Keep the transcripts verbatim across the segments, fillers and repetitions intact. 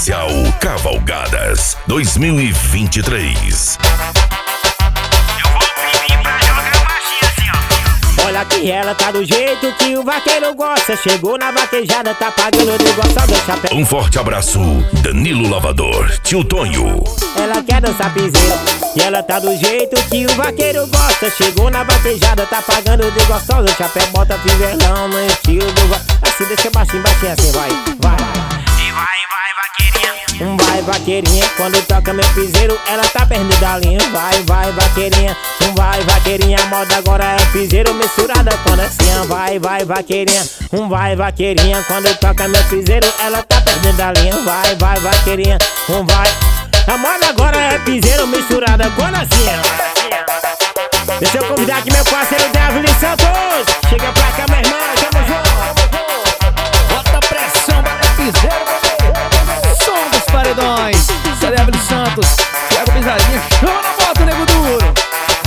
Especial Cavalgadas dois mil e vinte e três. Olha que ela tá do jeito que o vaqueiro gosta. Chegou na vaquejada, tá pagando de gostosa do chapéu. Um forte abraço, Danilo Lavador, tio Tonho. Ela quer dançar piseiro e ela tá do jeito que o vaqueiro gosta. Chegou na vaquejada, tá pagando de gostosa do chapéu. Bota fivelão no estilo do va... Assim, deixa baixinho, baixinho assim, vai, vai. E vai, vai, vaqueirinha. Um vai, vaqueirinha, quando toca meu piseiro, ela tá perdendo da linha. Vai, vai, vaqueirinha, um vai, vaqueirinha. A moda agora é piseiro misturada com dancinha. Vai, vai, vaqueirinha, um vai, vaqueirinha. Quando toca meu piseiro, ela tá perdendo da linha. Vai, vai, vaqueirinha, um vai. A moda agora é piseiro misturada com dancinha. Deixa eu convidar aqui meu parceiro Devil Santos. Chega pra cá, meu irmão, tamo junto. Bota pressão, bota piseiro. Som dos paredões. Devil Santos, Thiago Pisadinha. Chama na moto, nego duro.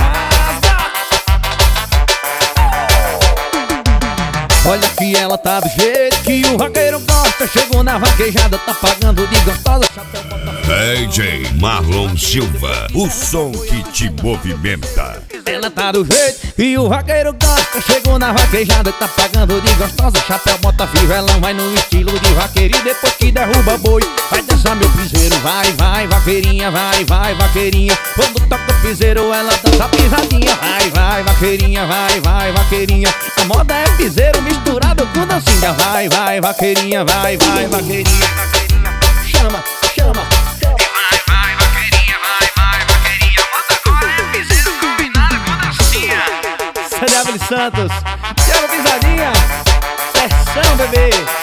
Olha que ela tá do jeito que o vaqueiro gosta. Chegou na vaquejada, tá pagando de gostosa. D J Marlon Silva, o som que te movimenta. Ela tá do jeito que o vaqueiro gosta. Chegou na vaquejada, tá pagando de gostosa. Chapéu, bota fivelão, vai no estilo de vaqueiro. E depois que derruba boi, vai dançar meu piseiro. Vai, vai, vaqueirinha, vai, vai, vaqueirinha. Quando toca o piseiro, ela dança pisadinha. Vai, vai, vaqueirinha, vai, vai, vaqueirinha. A moda é piseiro misturado com dancinha. Vai, vai, vaqueirinha, vai, vai, vaqueirinha. Chama, chama. Vai, vai, vaqueirinha, vai, vai, vaqueirinha. Moda agora é piseiro combinado com dancinha. Devil Santos, Thiago Pisadinha. Pressão, bebê.